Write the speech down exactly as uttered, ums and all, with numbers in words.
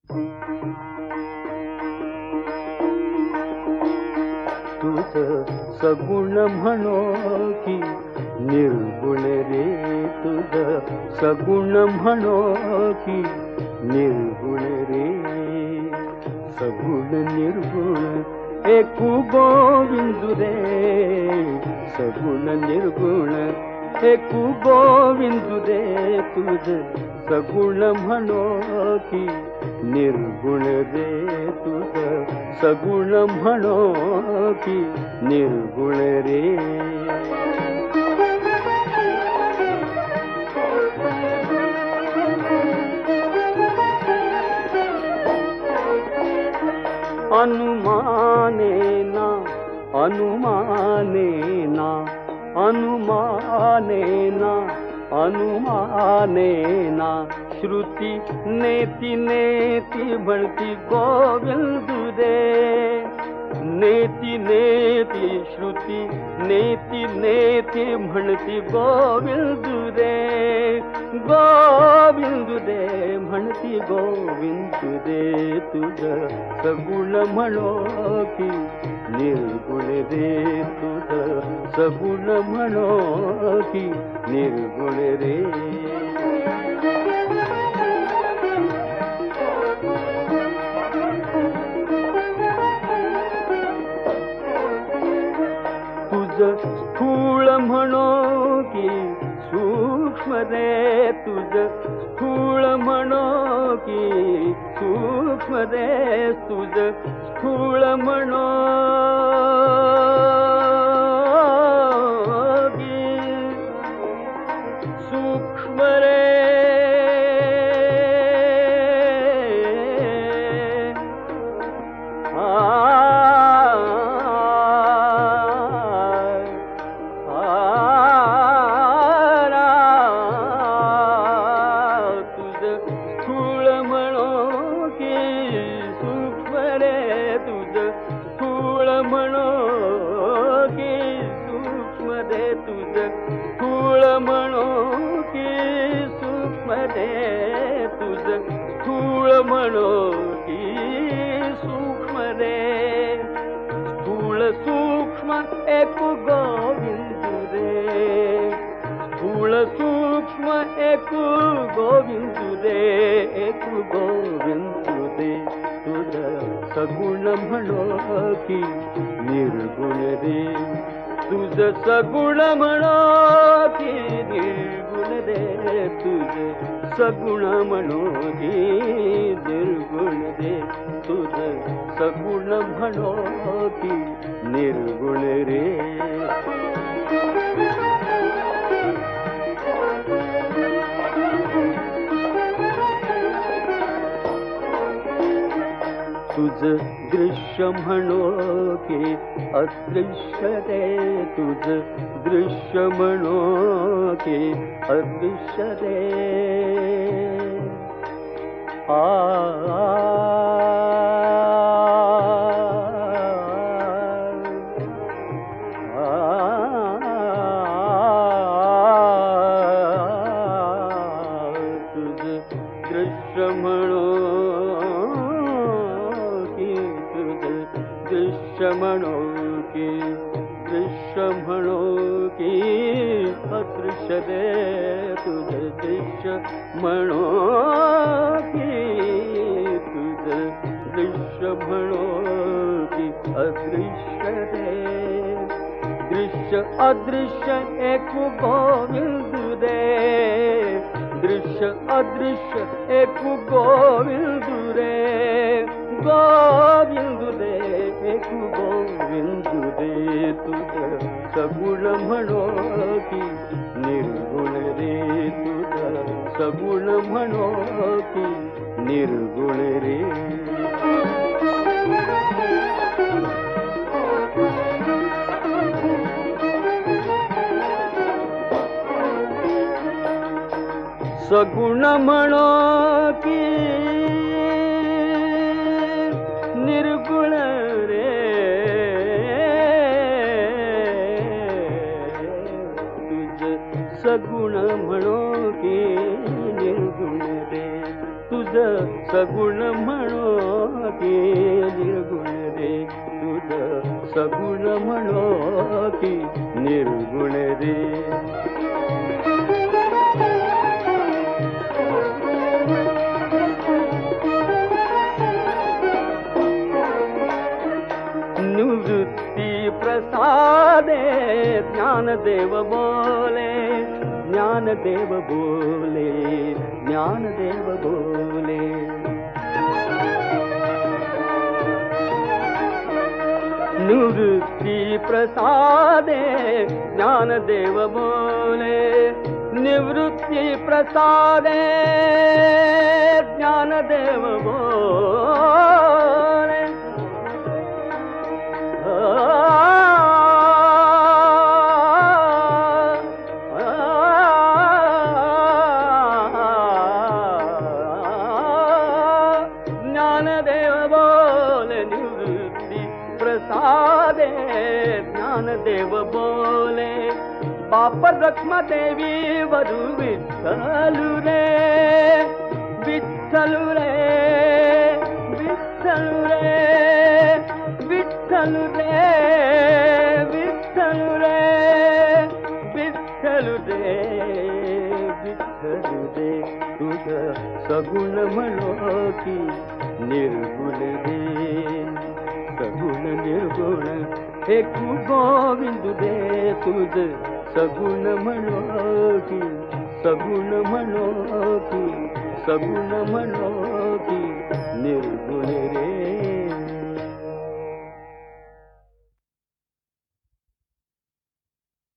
तुझ सगुण म्हणो की निर्गुण रे, तुझ सगुण म्हणो की निर्गुण रे. सगुण निर्गुण एकू गोविंदु रे, सगुण निर्गुण एकू गोविंदु रे. तुझ सगुण म्हणो की निर्गुण रे, तुझ सगुण म्हणो की निर्गुण रे. अनुमानेना अनुमानेना अनुमानेना अनुमानेना श्रुती नेती नेती म्हणती गोविंदु रे. नेती नेती श्रुती नेती नेती म्हणती गोविंदु रे. गोविंदु रे म्हणती गोविंदु रे. तुझ सगुण म्हणो की निर्गुण रे, तुझ सगुण म्हणो की निर्गुण रे. तुझ स्थूळ म्हणो की सूक्ष्म रे, तुझ स्थूळ म्हणो की सूक्ष्म रे. तुझ स्थूळ म्हणो की सूक्ष्म रे. एकू गोविंदु रे, स्थूल सूक्ष्म एकू गोविंदु रे. एकू गोविंदु रे. तुझ सगुण म्हणो की निर्गुण रे, तुझ सगुण म्हणो की निर्गुण रे. तुझ सगुण म्हणो की निर्गुण रे. तुझ सगुण म्हणो की निर्गुण रे. तुझ दृश्य म्हणो की अदृश्य रे, तुझ दृश्य म्हणो की अदृश्य रे. आ म्हणो की दृश्य म्हणो की अदृश्य रे. तुझ दृश्य म्हणो की तुझ दृश्य म्हणो की अदृश्य रे. दृश्य अदृश्य एकू गोविंदु रे. दृश्य अदृश्य एकू गोविंदु रे. गोविंदु रे एकू गोविंदु रे. तुझ सगुण म्हणो की निर्गुण रे. तुझ सगुण म्हणो की निर्गुण रे. सगुण म्हणो की निर्गुण रे. तुझ सगुण म्हणो की निर्गुण रे. तुझ तुझ सगुण म्हणो की निर्गुण रे तुझ सगुण म्हणो की निर्गुण रे. निवृत्ती प्रसादे ज्ञानदेव बोले ज्ञानदेव बोले ज्ञानदेव बोले. निवृत्ती प्रसादे ज्ञानदेव बोले निवृत्ती प्रसादे ज्ञानदेव बोले. ज्ञानदेव बोले निवृत्ती प्रसादे ज्ञानदेव बोले. बाप रखमा देवी वरु विठ्ठलु रे विठ्ठलु रे विठ्ठलु रे विठ्ठलु रे विठ्ठलु रे विठ्ठलु रे विठ्ठलु रे तुझ सगुण म्हणो की निर्गुण रे. सगुण निर्गुण एक गोविंद रे तुझ सगुण म्हणो की सगुण म्हणो की सगुण म्हणो की निर्गुण रे.